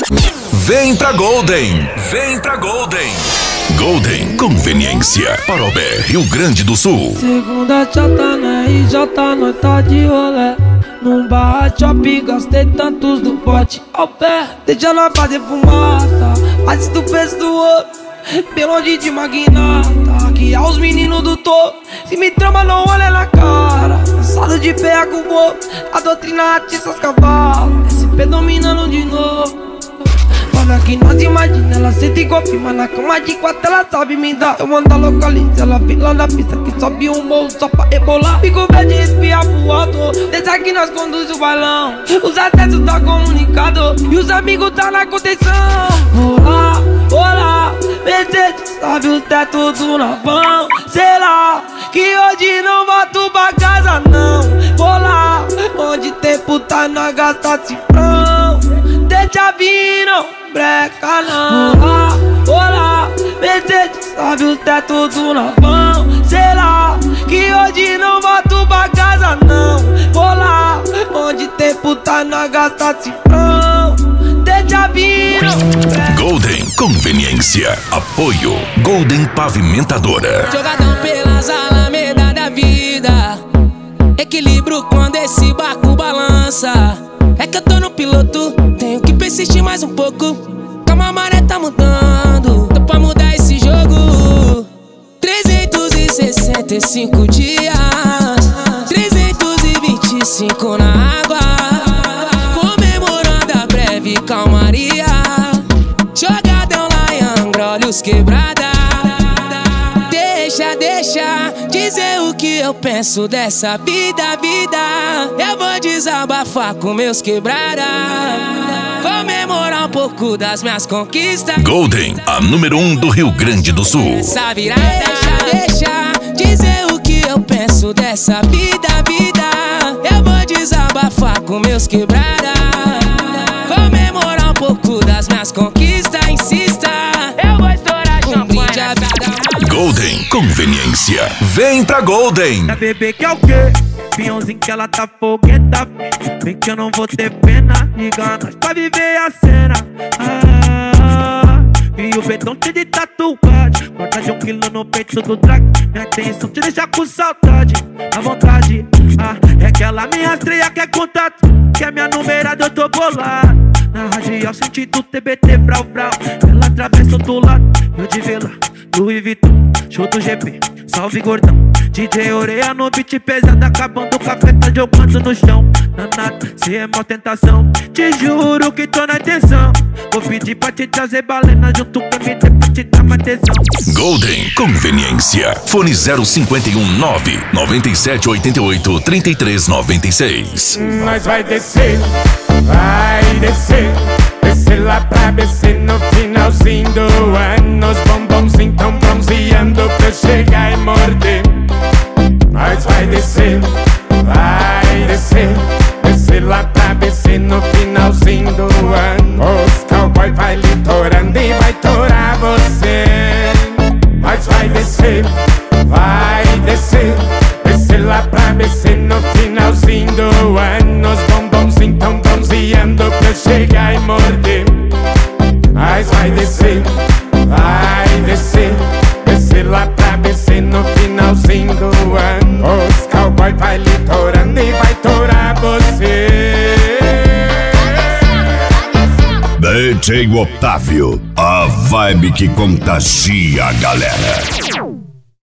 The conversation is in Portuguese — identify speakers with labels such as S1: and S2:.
S1: Vem pra Golden. Vem pra Golden. Golden Conveniência. Parobé, Rio Grande do Sul.
S2: Segunda chata na RJ, nós tá de rolé. Num bar shopping, gastei tantos do pote ao pé. Deixa nós fazer fumaça, antes do preço do outro. Bem longe de magnata, guiar os meninos do topo. Se me trama, não olha na cara. Cansado de pé com o bobo, a doutrina atiça os cavalos. SP dominando de novo. Olha que nós imagina, ela senta e confirma na cama de quatro, ela sabe me dar. Eu mando a localiza, ela vem lá na pista que sobe um morro só pra rebolar. Fico verde e espia pro alto, desde aqui nós conduz o bailão. Os acessos tá comunicado e os amigos tá na contenção. Olá, Mercedes, sabe o teto do navão. Sei lá, que hoje não volto pra casa não. Vou lá, onde tem puta nós gasta cifrão. Deixa vir, não breca não. Olá, Mercedes, sabe o teto do navão. Sei lá, que hoje não volto pra casa não. Vou lá, onde tem puta nós gasta cifrão. Deixa vir, não breca.
S1: Golden Conveniência. Apoio Golden Pavimentadora.
S3: Jogadão pelas alamedas da vida. Equilíbrio quando esse barco balança. É que eu tô no piloto, tenho que persistir mais um pouco. Calma, a maré tá mudando, tô pra mudar esse jogo. 365 dias, 325 na água, comemorando a breve calmaria. Jogadão lá em Angra, olhos quebrada. Deixa dizer o que eu penso dessa vida. Eu vou desabafar com meus quebrada, comemorar um pouco das minhas conquistas.
S1: Golden, a número 1 do Rio Grande do Sul.
S3: Essa virada, deixa dizer o que eu penso dessa vida. Eu vou desabafar com meus quebrada, comemorar um pouco das minhas conquistas. Insista, eu vou estourar champanhe.
S1: Golden Conveniência. Vem pra Golden.
S4: Da bebê que é o quê? Pinhãozinho que ela tá fogueta. Vem que eu não vou ter pena. Liga nós pra viver a cena. E o betão cheio de tatuagem. Corta de 1 quilo no peito do drag. Minha intenção te deixar com saudade. À vontade. É que ela me rastreia, quer contato. Que é minha numerada, eu tô bolado. Na radial sentido TBT, brau. Ela atravessa do lado. Eu de vela, Louis Vuitton, show do GP, salve gordão. DJ Oreia no beat pesado, acabando o café, tá jogando no chão. Danado, cê é mó tentação. Te juro que tô na atenção. Vou pedir pra te trazer balena junto com a MD pra te dar uma atenção.
S1: Golden Conveniência. Fone 0519 9788 3396.
S5: Nós vai descer, vai descer. Descer lá pra BC no finalzinho do ano. Os bombonzinhos tão bronzeando pra eu chegar e morder. Nós vai descer, vai descer. Descer lá pra BC no finalzinho do ano. Os cowboy vai litorando e vai torar você. Nós vai descer, vai descer. Descer lá pra BC no finalzinho do ano. Os bombonzinhos tão bronzeando pra eu chegar e morder. Mas vai descer, vai descer. Descer lá pra BC no finalzinho do ano. Os cowboy vai litorando e vai torar você.
S1: DJ Otávio, a vibe que contagia a galera.